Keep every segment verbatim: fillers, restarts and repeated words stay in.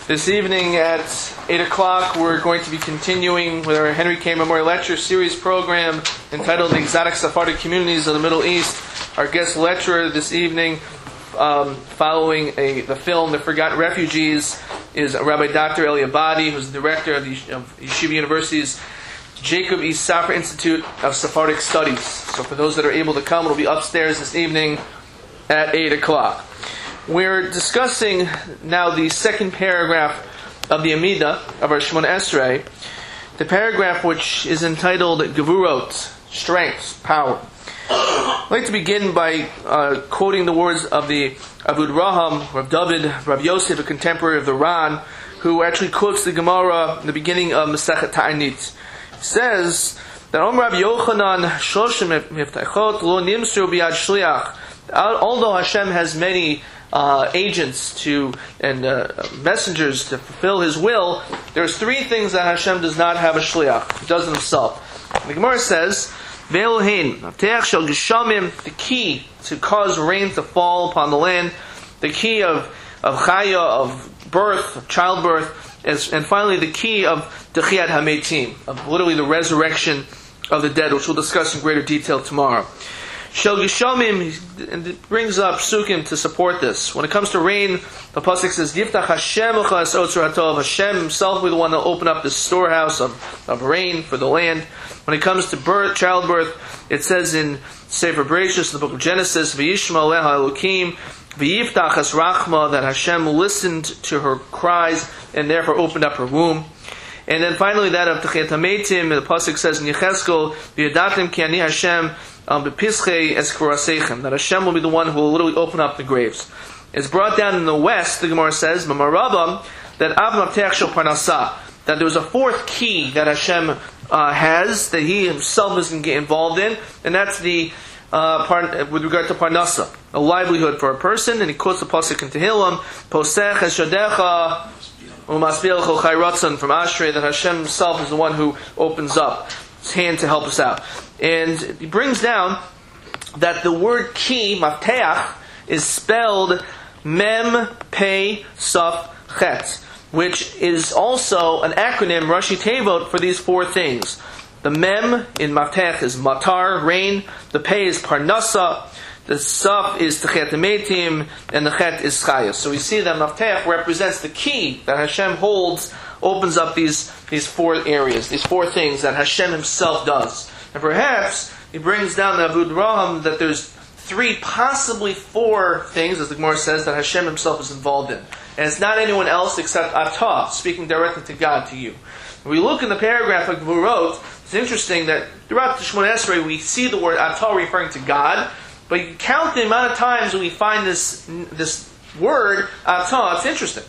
This evening at eight o'clock, we're going to be continuing with our Henry K. Memorial Lecture Series program entitled The Exotic Sephardic Communities of the Middle East. Our guest lecturer this evening, um, following a, the film The Forgotten Refugees, is Rabbi Doctor Eli Abadi, who's the director of, the, of Yeshiva University's Jacob E. Safra Institute of Sephardic Studies. So for those that are able to come, it'll be upstairs this evening at eight o'clock. We're discussing now the second paragraph of the Amidah of our Shemona Esrei, the paragraph which is entitled Gevurot, strength, power. I'd like to begin by uh, quoting the words of the Avud Raham, Rav David, Rav Yosef, a contemporary of the Ran, who actually quotes the Gemara in the beginning of Masechet Ta'anit. He says that Om Rav Yochanan Shoshim Miftachot Lo Nimsru Biyad Shliach. Although Hashem has many Uh, agents to and uh, messengers to fulfill His will, there's three things that Hashem does not have a shliach. He does it Himself. The Gemara says, the key to cause rain to fall upon the land, the key of of chaya, of birth, of childbirth, is, and finally the key of techiyat hametim, of literally the resurrection of the dead, which we'll discuss in greater detail tomorrow. Shel Geshamim, and it brings up psukim to support this. When it comes to rain, the pasuk says, "Yiftach Hashem uchas otzur hatov." Hashem Himself will be the one to open up the storehouse of, of rain for the land. When it comes to birth, childbirth, it says in Sefer Bereshis, the book of Genesis, "V'yishma leha Elokim, v'yiftach es rachma," that Hashem listened to her cries and therefore opened up her womb. And then finally that of Techiyat HaMeitim, the pasuk says in Yechezkel, "V'yadatim ki ani Hashem." Um, that Hashem will be the one who will literally open up the graves. It's brought down in the west, the Gemara says, that that there was a fourth key that Hashem uh, has, that He Himself doesn't get involved in, and that's the uh, part, with regard to Parnasa, a livelihood for a person. And he quotes the pasuk in Tehillim, Posech es shadecha u'masbielcho chai ratzon, from Ashrei, that Hashem Himself is the one who opens up His hand to help us out. And he brings down that the word ki, mafteach, is spelled mem, pei, saf, chet, which is also an acronym, Rashi Tevot, for these four things. The mem in mafteach is matar, rain. The pei is parnasa. The saf is techiyat hametim, and the chet is chayos. So we see that mafteach represents the key that Hashem holds, opens up these, these four areas, these four things that Hashem Himself does. And perhaps he brings down the Avud Raham that there's three, possibly four things, as the Gemara says, that Hashem Himself is involved in. And it's not anyone else except Atah, speaking directly to God, to you. When we look in the paragraph of Gevurot, it's interesting that throughout the Shemona Esrei we see the word Atah referring to God, but you count the amount of times when we find this this word, Atah, it's interesting.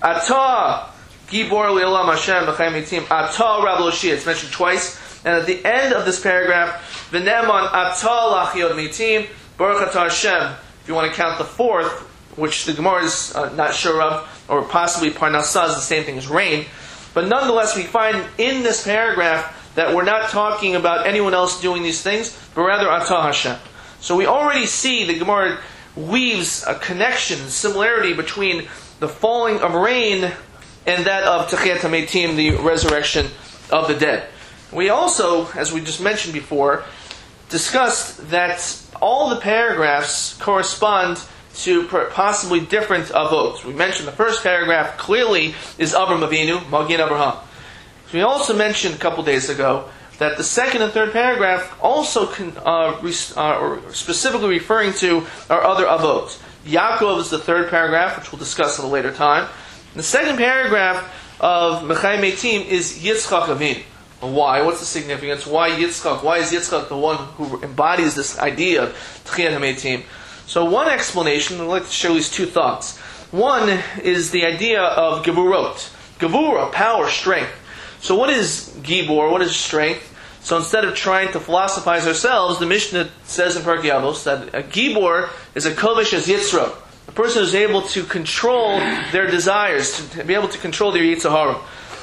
Atah, Gibor Le'olam Hashem B'chaim Yitim, Atah Rav Loshia, it's mentioned twice. And at the end of this paragraph, V'neman Atah Lachiot Mitim, Baruch Atah Hashem. If you want to count the fourth, which the Gemara is uh, not sure of, or possibly Parnasah is the same thing as rain. But nonetheless, we find in this paragraph that we're not talking about anyone else doing these things, but rather Atah Hashem. So we already see the Gemara weaves a connection, similarity between the falling of rain and that of Techiyat HaMeitim, the resurrection of the dead. We also, as we just mentioned before, discussed that all the paragraphs correspond to possibly different avot. We mentioned the first paragraph clearly is Avram Avinu, Magin Abraham. We also mentioned a couple days ago that the second and third paragraph also can, uh, res- uh, specifically referring to our other avot. Yaakov is the third paragraph, which we'll discuss at a later time. And the second paragraph of Mechai Meitim is Yitzchak Avinu. Why? What's the significance? Why Yitzchak? Why is Yitzchak the one who embodies this idea of Techiyat HaMeitim? So one explanation, I'd like to share at least two thoughts. One is the idea of Gevurot. Gevura, power, strength. So what is Gibor? What is strength? So instead of trying to philosophize ourselves, the Mishnah says in Pirkei Avos that a Gibor is a kovish as Yitzro, a person who's able to control their desires, to be able to control their Yetzer Hara.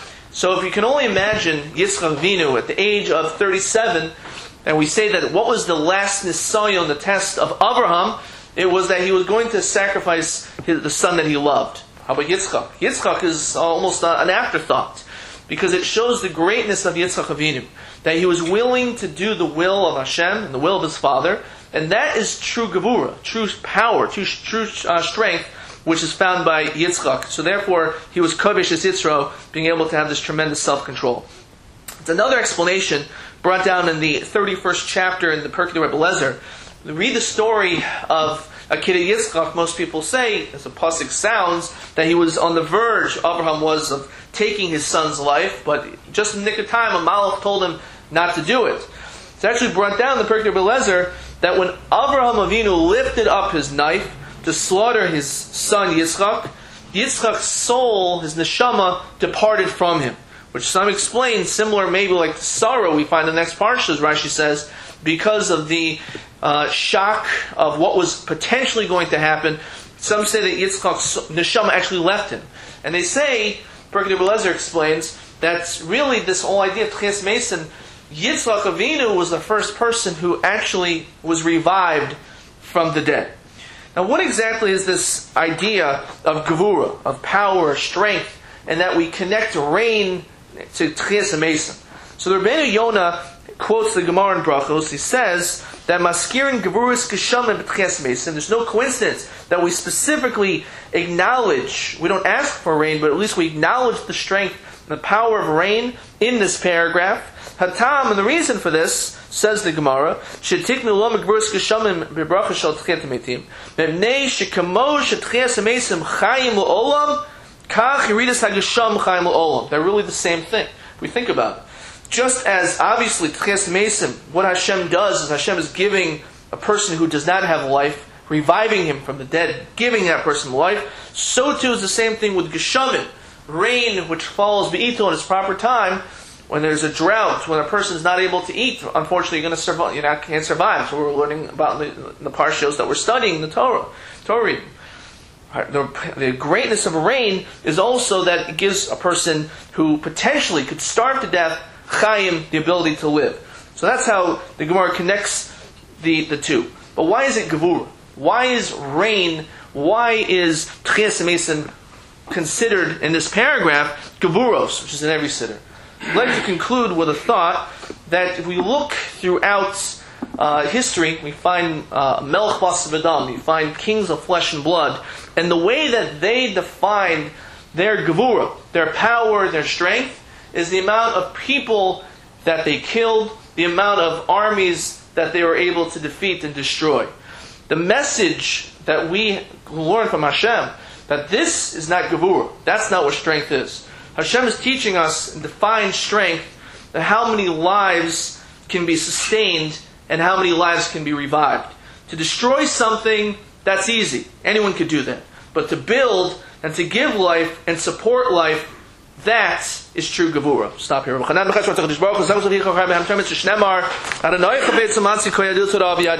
So if you can only imagine Yitzchak Avinu at the age of thirty-seven, and we say that what was the last nisayon, the test of Abraham, it was that he was going to sacrifice his, the son that he loved. How about Yitzchak? Yitzchak is almost uh, an afterthought, because it shows the greatness of Yitzchak Avinu, that he was willing to do the will of Hashem and the will of his father, and that is true gevura, true power, true, true uh, strength, which is found by Yitzchak. So therefore, he was kodesh as Yitzro, being able to have this tremendous self-control. It's another explanation brought down in the thirty-first chapter in the Pirkei Rebbe Lezer. Read the story of Akira Yitzchak. Most people say, as a pasuk sounds, that he was on the verge, Abraham was, of taking his son's life, but just in the nick of time, a malach told him not to do it. It's actually brought down in the Pirkei Rebbe Lezer that when Abraham Avinu lifted up his knife to slaughter his son Yitzchak, Yitzchak's soul, his neshama, departed from him. Which some explain, similar maybe like the sorrow we find in the next parsha, as Rashi says, because of the uh, shock of what was potentially going to happen. Some say that Yitzchak's neshama actually left him. And they say, Pirkei Rebbe Lezer explains, that really this whole idea of Tchias Mason, Yitzchak Avinu was the first person who actually was revived from the dead. Now what exactly is this idea of gevura, of power, strength, and that we connect rain to Tchias Mason? So the Rebbeinu Yonah quotes the Gemara in Brachos. He says that maskirin gevuras geshamim b'Tchias Mason. There's no coincidence that we specifically acknowledge, we don't ask for rain, but at least we acknowledge the strength and the power of rain in this paragraph. Hatam, and the reason for this, says the Gemara, shetiknu lo gevuras geshamim b'bracha shel Tchias Metim, mepnei shekamo shetchias Mason chayim l'olam, kach yiridas hagesham chayim l'olam. They're really the same thing. We think about it. Just as obviously Tchias Mason, what Hashem does is Hashem is giving a person who does not have life, reviving him from the dead, giving that person life. So too is the same thing with Geshamim, rain which falls be'ito in its proper time. When there's a drought, when a person is not able to eat, unfortunately you're going to survive. You know, can't survive. So we're learning about in the, in the parshas that we're studying the Torah. Torah. The, the greatness of rain is also that it gives a person who potentially could starve to death chayim, the ability to live. So that's how the Gemara connects the, the two. But why is it gevura? Why is rain, why is Tchias Mason considered in this paragraph gevuros, which is in every siddur? I'd like to conclude with a thought that if we look throughout uh, history, we find uh, Melech Bas V'Dam, we find kings of flesh and blood, and the way that they defined their gevura, their power, their strength, is the amount of people that they killed, the amount of armies that they were able to defeat and destroy. The message that we learn from Hashem, that this is not gevura, that's not what strength is. Hashem is teaching us and defines strength, that how many lives can be sustained and how many lives can be revived. To destroy something, that's easy. Anyone could do that. But to build and to give life and support life, that is true gevura. Stop here.